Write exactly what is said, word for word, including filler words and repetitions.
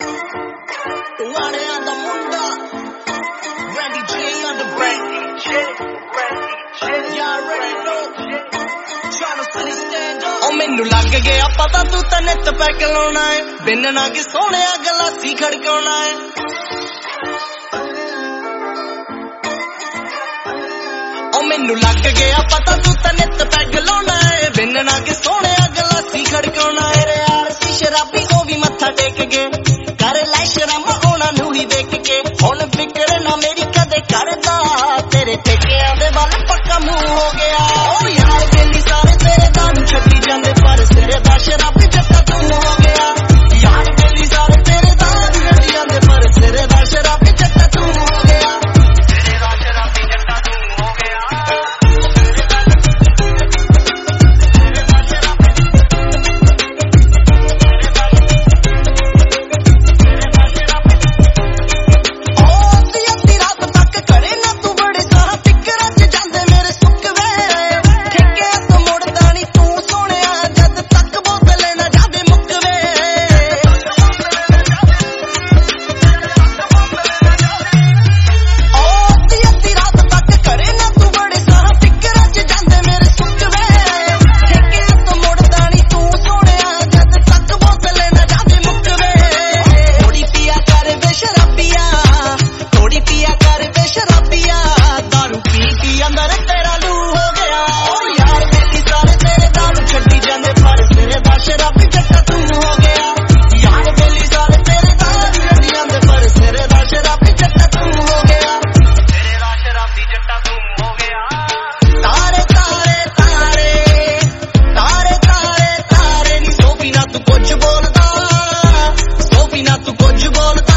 ਵਾੜਿਆਂ ਦਾ ਮੁੰਡਾ Randy J on the break. Y'all ready know? Tryna city stand up. Oh ਮੈਨੂੰ ਲੱਗ ਗਿਆ ਪਤਾ ਤੂੰ ਤਾਂ ਨਿੱਤ ਪੈਕ ਲਾਉਣਾ ਏ ਬਿੰਨ ਨਾ ਕਿ ਸੋਹਣਿਆ ਗਲਾਸੀ ਖੜਕਾਉਣਾ ਏ ਉਹ ਮੈਨੂੰ ਲੱਗ ਗਿਆ ਪਤਾ ਤੂੰ ਤਾਂ ਨਿੱਤ ਪੈਗ ਲਾਉਣਾ ਏ ਬਿੰਨ ਨਾ ਕਿ ਸੋਹਣਿਆ ਗਲਾਸੀ ਖੜਕਾਉਣਾ ਏ ਰੇ ਯਾਰ ਸੀ ਸ਼ਰਾਬੀ ਉਹ ਵੀ ਮੱਥਾ ਟੇਕ ਗਏ ਕਰ ਲੈ ਸ਼ਰਮ ਉਹਨਾਂ ਨੂੰ ਹੀ ਵੇਖ ਕੇ ਹੁਣ ਫਿਕਰ ਨਾ ਮੇਰੀ ਕਦੇ ਕਰਦਾ ਤੇਰੇ ਠੇਕਿਆਂ ਦੇ ਵੱਲ ਪੱਕਾ ਮੂੰਹ ਹੋ ਗਿਆ ਉਹ ਯਾਰ ਬੇਲੀ ਸਾਰੇ ਤੇਰੇ ਦਾਨ ਛੱਡੀ ਜਾਂਦੇ ਪਰ ਸਿਰੇ ਦਾ ਸ਼ਰਾਬੀ ਜੱਟਾ ਤੂੰ ਹੋ ਗਿਆ ਯਾਰ ਬੇਲੀ ਸਾਰੇ ਤੇਰੇ ਦਾਨ ਛੱਡੀ ਜਾਂਦੇ ਪਰ ਸਿਰੇ ਦਾ ਸ਼ਰਾਬੀ ਜੱਟਾ ਤੂੰ ਹੋ ਗਿਆ ਸਿਰੇ ਦਾ ਸ਼ਰਾਬੀ ਜੱਟਾ ਤੂੰ ਹੋ ਗਿਆ ਤੂੰ ਕੁਝ ਬੋਲਦਾ